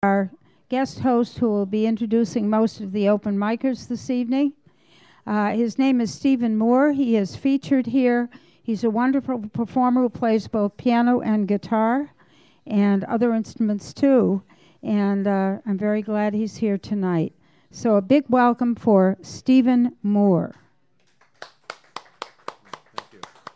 our guest host who will be introducing most of the open micers this evening. His name is Stephen Moore. He is featured here. He's a wonderful performer who plays both piano and guitar and other instruments too. And I'm very glad he's here tonight. So a big welcome for Stephen Moore. Thank you.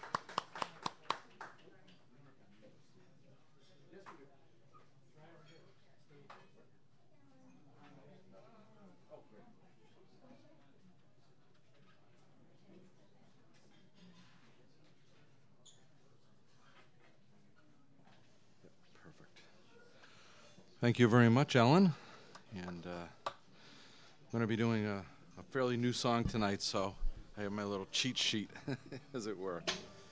Perfect. Thank you very much, Ellen. And I'm going to be doing a fairly new song tonight, so I have my little cheat sheet, as it were.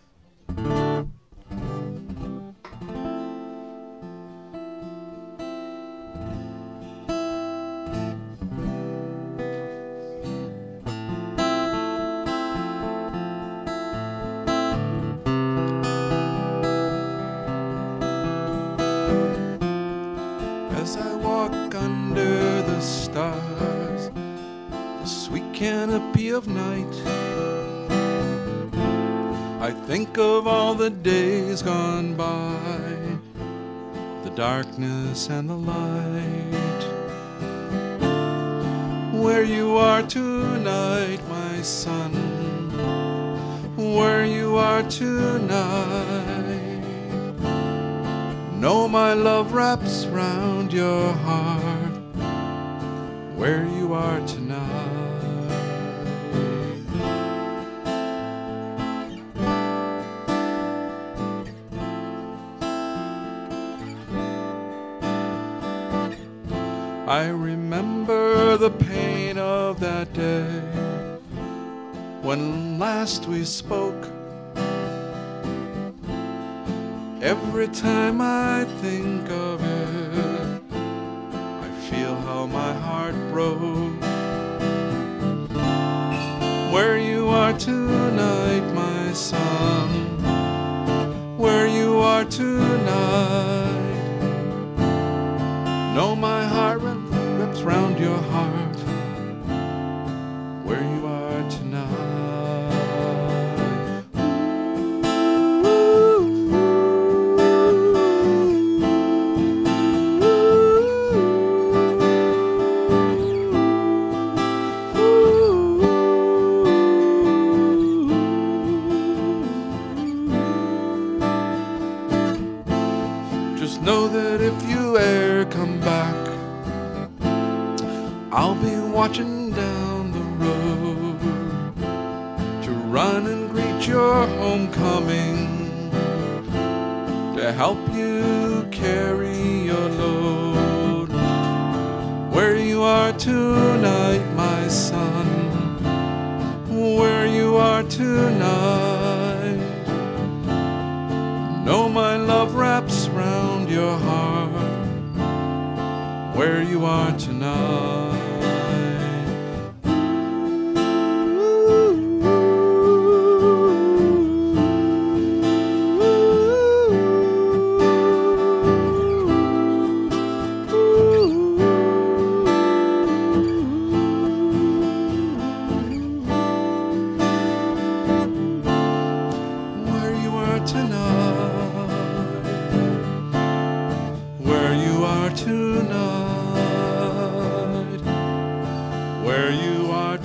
As I walk under the stars, the sweet canopy of night, I think of all the days gone by, the darkness and the light. Where you are tonight, my son, where you are tonight. Know my love wraps round your heart, where you are tonight. I remember the pain of that day when last we spoke. Every time I think of it, I feel how my heart broke. Where you are tonight, my son, where you are tonight. Know my heart wraps round your heart, where you are tonight. Just know that if you ever come back, I'll be watching down the road to run and greet your homecoming, to help you carry your load. Where you are tonight, my son, where you are tonight. Know my love wraps round your heart, where you are tonight. Where you are tonight, where you are tonight, where you are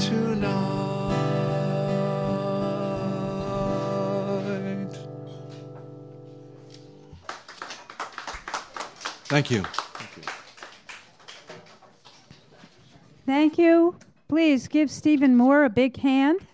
tonight. Thank you. Thank you. Please give Stephen Moore a big hand.